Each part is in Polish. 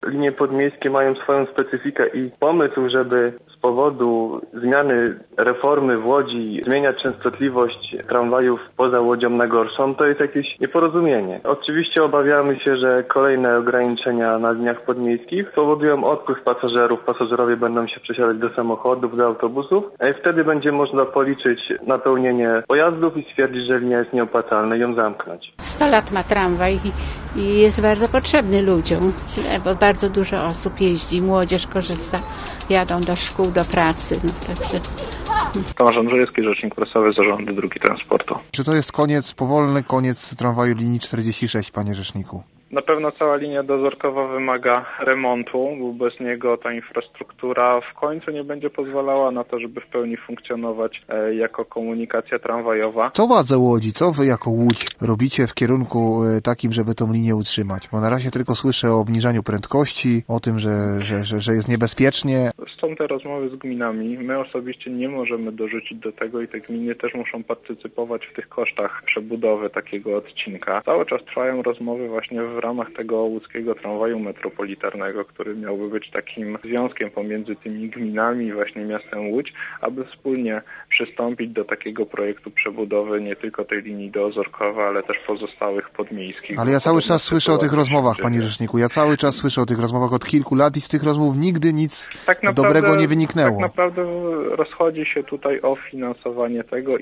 Linie podmiejskie mają swoją specyfikę i pomysł, żeby z powodu zmiany reformy w Łodzi zmieniać częstotliwość tramwajów poza Łodzią na gorszą, to jest jakieś nieporozumienie. Oczywiście obawiamy się, że kolejne ograniczenia na liniach podmiejskich spowodują odpływ pasażerów. Pasażerowie będą się przesiadać do samochodów, do autobusów, a wtedy będzie można policzyć napełnienie pojazdów i stwierdzić, że linia jest nieopłacalna i ją zamknąć. 100 lat ma tramwaj i jest bardzo potrzebny ludziom, bo bardzo dużo osób jeździ, młodzież korzysta, jadą do szkół, do pracy. Także... Tomasz Andrzejewski, rzecznik prasowy Zarządu Dróg i Transportu. Czy to jest powolny koniec tramwaju linii 46, panie rzeczniku? Na pewno cała linia dozorkowa wymaga remontu, bo bez niego ta infrastruktura w końcu nie będzie pozwalała na to, żeby w pełni funkcjonować jako komunikacja tramwajowa. Co władze Łodzi, co wy jako Łódź robicie w kierunku takim, żeby tą linię utrzymać? Bo na razie tylko słyszę o obniżaniu prędkości, o tym, że jest niebezpiecznie. Są te rozmowy z gminami. My osobiście nie możemy dorzucić do tego i te gminy też muszą partycypować w tych kosztach przebudowy takiego odcinka. Cały czas trwają rozmowy właśnie w ramach tego łódzkiego tramwaju metropolitarnego, który miałby być takim związkiem pomiędzy tymi gminami i właśnie miastem Łódź, aby wspólnie przystąpić do takiego projektu przebudowy nie tylko tej linii do Ozorkowa, ale też pozostałych podmiejskich. Ale ja cały czas słyszę o tych rozmowach, panie rzeczniku. Ja cały czas słyszę o tych rozmowach od kilku lat i z tych rozmów nigdy nic dobrego nie wyniknęło. Tak naprawdę rozchodzi się tutaj o finansowanie tego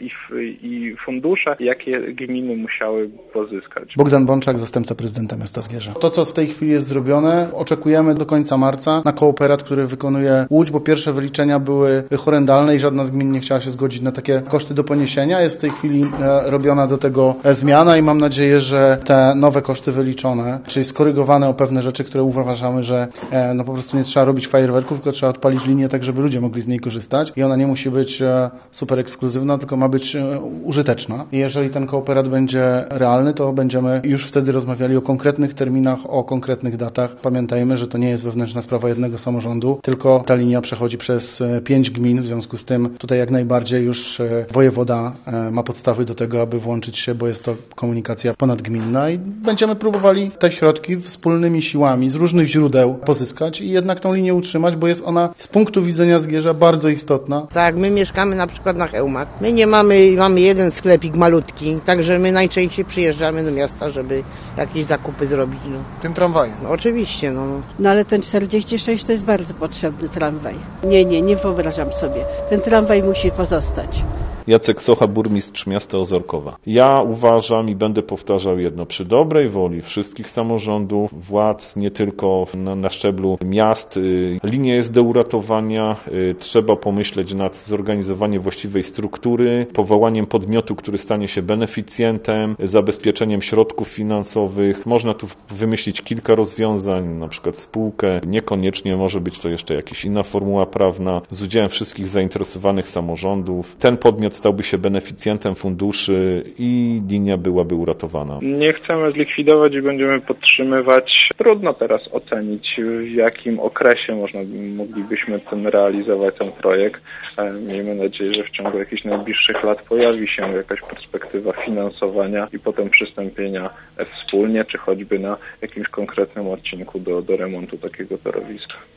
i fundusze, jakie gminy musiały pozyskać. Bogdan Bączak, zastępca prezydenta miasta Zgierza. To, co w tej chwili jest zrobione, oczekujemy do końca marca na kooperat, który wykonuje Łódź, bo pierwsze wyliczenia były horrendalne i żadna z gmin nie chciała się zgodzić na takie koszty do poniesienia. Jest w tej chwili robiona do tego zmiana i mam nadzieję, że te nowe koszty wyliczone, czyli skorygowane o pewne rzeczy, które uważamy, że po prostu nie trzeba robić fajerwerków, tylko trzeba odpalić linię tak, żeby ludzie mogli z niej korzystać i ona nie musi być super ekskluzywna, tylko ma być użyteczna. I jeżeli ten kooperat będzie realny, to będziemy już wtedy rozmawiali o konkretnych terminach, o konkretnych datach. Pamiętajmy, że to nie jest wewnętrzna sprawa jednego samorządu, tylko ta linia przechodzi przez 5 gmin, w związku z tym tutaj jak najbardziej już wojewoda ma podstawy do tego, aby włączyć się, bo jest to komunikacja ponadgminna i będziemy próbowali te środki wspólnymi siłami z różnych źródeł pozyskać i jednak tą linię utrzymać, bo jest ona z punktu widzenia Zgierza bardzo istotna. Tak, my mieszkamy na przykład na Chełmach. My nie mamy jeden sklepik malutki, także my najczęściej przyjeżdżamy do miasta, żeby jakieś zakupy zrobić. Tym tramwajem? No, oczywiście. No ale ten 46 to jest bardzo potrzebny tramwaj. Nie wyobrażam sobie. Ten tramwaj musi pozostać. Jacek Socha, burmistrz miasta Ozorkowa. Ja uważam i będę powtarzał jedno, przy dobrej woli wszystkich samorządów, władz, nie tylko na szczeblu miast, linia jest do uratowania, trzeba pomyśleć nad zorganizowaniem właściwej struktury, powołaniem podmiotu, który stanie się beneficjentem, zabezpieczeniem środków finansowych. Można tu wymyślić kilka rozwiązań, na przykład spółkę, niekoniecznie może być to jeszcze jakaś inna formuła prawna, z udziałem wszystkich zainteresowanych samorządów. Ten podmiot stałby się beneficjentem funduszy i linia byłaby uratowana. Nie chcemy zlikwidować i będziemy podtrzymywać. Trudno teraz ocenić, w jakim okresie moglibyśmy realizować ten projekt. Miejmy nadzieję, że w ciągu jakichś najbliższych lat pojawi się jakaś perspektywa finansowania i potem przystąpienia wspólnie, czy choćby na jakimś konkretnym odcinku do remontu takiego torowiska.